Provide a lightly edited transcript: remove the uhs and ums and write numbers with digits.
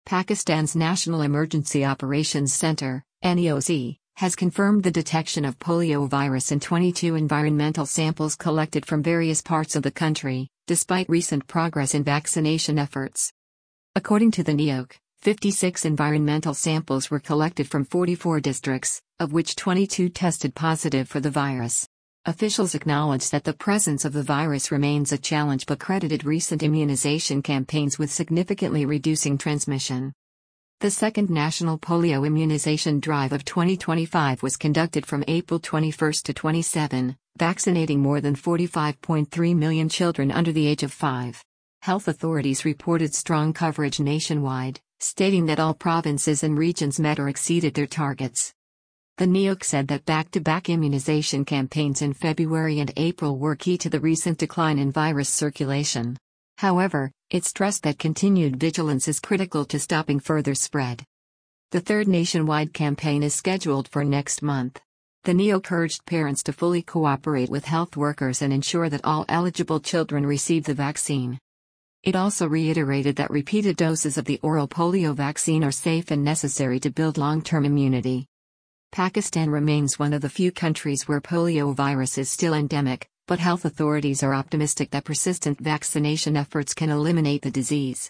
Pakistan's National Emergency Operations Center, NEOC, has confirmed the detection of polio virus in 22 environmental samples collected from various parts of the country, despite recent progress in vaccination efforts. According to the NEOC, 56 environmental samples were collected from 44 districts, of which 22 tested positive for the virus. Officials acknowledged that the presence of the virus remains a challenge but credited recent immunization campaigns with significantly reducing transmission. The second National Polio Immunization Drive of 2025 was conducted from April 21 to 27, vaccinating more than 45.3 million children under the age of 5. Health authorities reported strong coverage nationwide, stating that all provinces and regions met or exceeded their targets. The NEOC said that back-to-back immunization campaigns in February and April were key to the recent decline in virus circulation. However, it stressed that continued vigilance is critical to stopping further spread. The third nationwide campaign is scheduled for next month. The NEOC urged parents to fully cooperate with health workers and ensure that all eligible children receive the vaccine. It also reiterated that repeated doses of the oral polio vaccine are safe and necessary to build long-term immunity. Pakistan remains one of the few countries where polio virus is still endemic, but health authorities are optimistic that persistent vaccination efforts can eliminate the disease.